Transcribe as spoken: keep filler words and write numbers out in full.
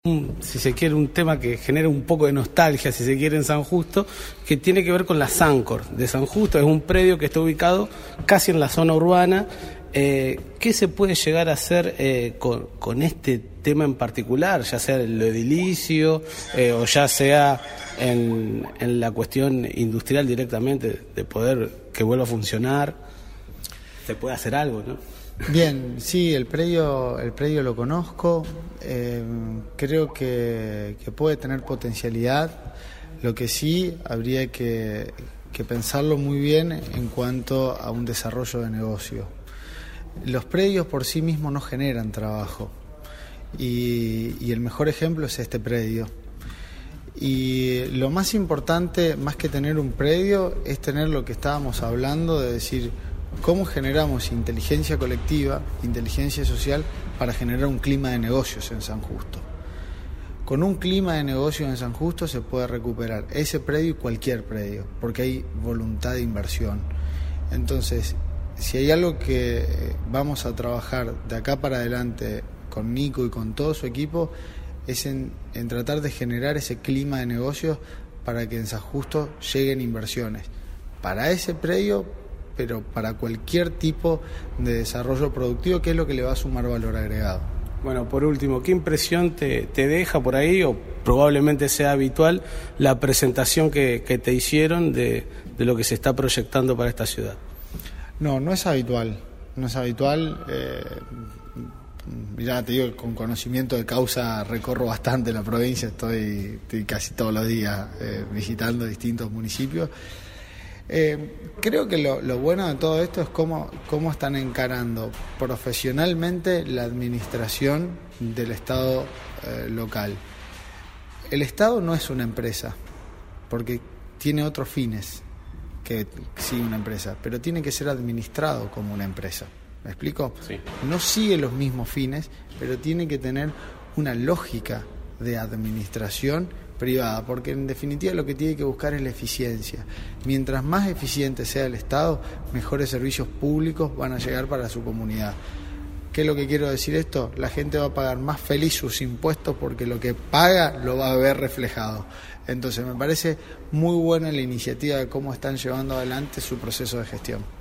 Un, si se quiere, un tema que genera un poco de nostalgia, si se quiere, en San Justo, que tiene que ver con la Sancor de San Justo. Es un predio que está ubicado casi en la zona urbana. Eh, ¿Qué se puede llegar a hacer eh, con, con este tema en particular, ya sea lo edilicio eh, o ya sea en, en la cuestión industrial directamente, de poder que vuelva a funcionar? ¿Se puede hacer algo, no? Bien, sí, el predio, el predio lo conozco, eh, creo que, que puede tener potencialidad, lo que sí habría que, que pensarlo muy bien en cuanto a un desarrollo de negocio. Los predios por sí mismos no generan trabajo y, y el mejor ejemplo es este predio. Y lo más importante, más que tener un predio, es tener lo que estábamos hablando de decir, ¿cómo generamos inteligencia colectiva, inteligencia social para generar un clima de negocios en San Justo? Con un clima de negocios en San Justo se puede recuperar ese predio y cualquier predio, porque hay voluntad de inversión. Entonces, si hay algo que vamos a trabajar de acá para adelante con Nico y con todo su equipo, es en, en tratar de generar ese clima de negocios para que en San Justo lleguen inversiones para ese predio, pero para cualquier tipo de desarrollo productivo, que es lo que le va a sumar valor agregado. Bueno, por último, ¿qué impresión te, te deja por ahí, o probablemente sea habitual, la presentación que, que te hicieron de, de lo que se está proyectando para esta ciudad? No, no es habitual, no es habitual. Eh, mirá, te digo, con conocimiento de causa recorro bastante la provincia, estoy, estoy casi todos los días eh, visitando distintos municipios. Eh, creo que lo, lo bueno de todo esto es cómo, cómo están encarando profesionalmente la administración del Estado eh, local. El Estado no es una empresa, porque tiene otros fines que sí una empresa, pero tiene que ser administrado como una empresa. ¿Me explico? Sí. No sigue los mismos fines, pero tiene que tener una lógica de administración privada, porque en definitiva lo que tiene que buscar es la eficiencia. Mientras más eficiente sea el Estado, mejores servicios públicos van a llegar para su comunidad. ¿Qué es lo que quiero decir esto? La gente va a pagar más feliz sus impuestos porque lo que paga lo va a ver reflejado. Entonces me parece muy buena la iniciativa de cómo están llevando adelante su proceso de gestión.